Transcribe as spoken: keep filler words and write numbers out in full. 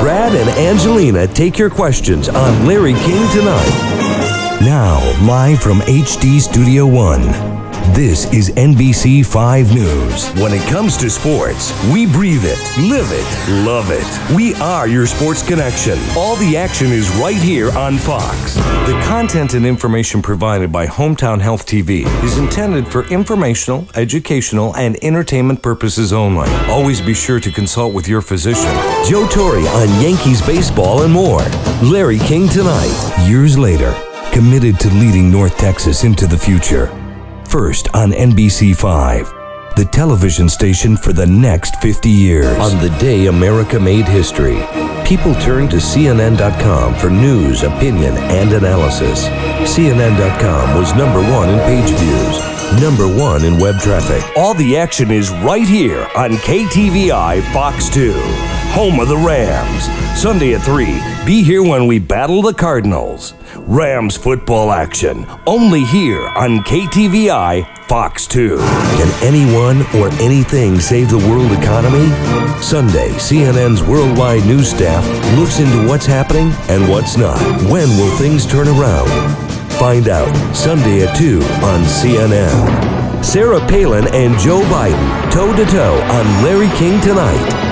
Brad and Angelina take your questions on Larry King Tonight. Now, live from H D Studio One, this is N B C five News. When it comes to sports, we breathe it, live it, love it. We are your sports connection. All the action is right here on Fox. The content and information provided by Hometown Health T V is intended for informational, educational, and entertainment purposes only. Always be sure to consult with your physician. Joe Torre on Yankees baseball and more. Larry King Tonight. Years later, committed to leading North Texas into the future. First on N B C five, the television station for the next fifty years. On the day America made history, people turned to C N N dot com for news, opinion, and analysis. C N N dot com was number one in page views, number one in web traffic. All the action is right here on K T V I Fox two, home of the Rams. Sunday at three, be here when we battle the Cardinals. Rams football action, only here on K T V I Fox two. Can anyone or anything save the world economy? Sunday, C N N's worldwide news staff looks into what's happening and what's not. When will things turn around? Find out Sunday at two on C N N. Sarah Palin and Joe Biden, toe-to-toe on Larry King Tonight.